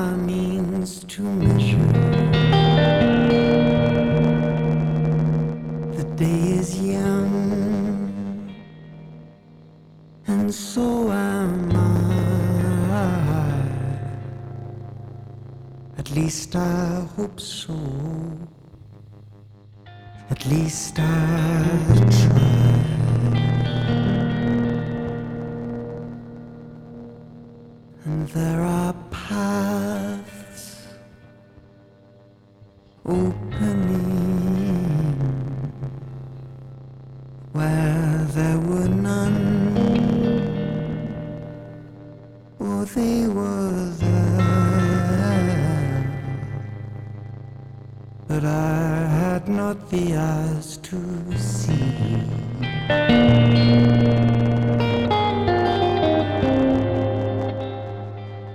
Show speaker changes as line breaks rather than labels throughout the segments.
are means to measure. The day is young, and so am I. At least I hope so. At least I try. And there are paths opening where there were none, or they were there, but I had not the eyes to see.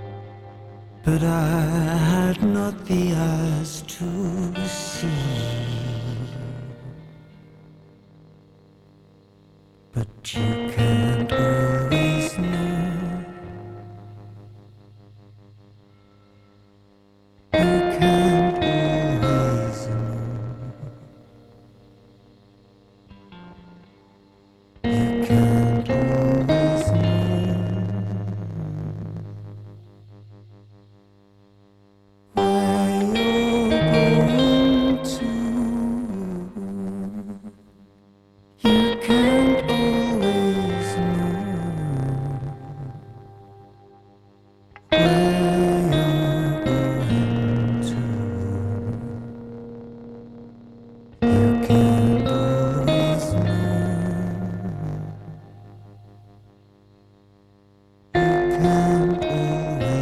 But I had not the eyes to see.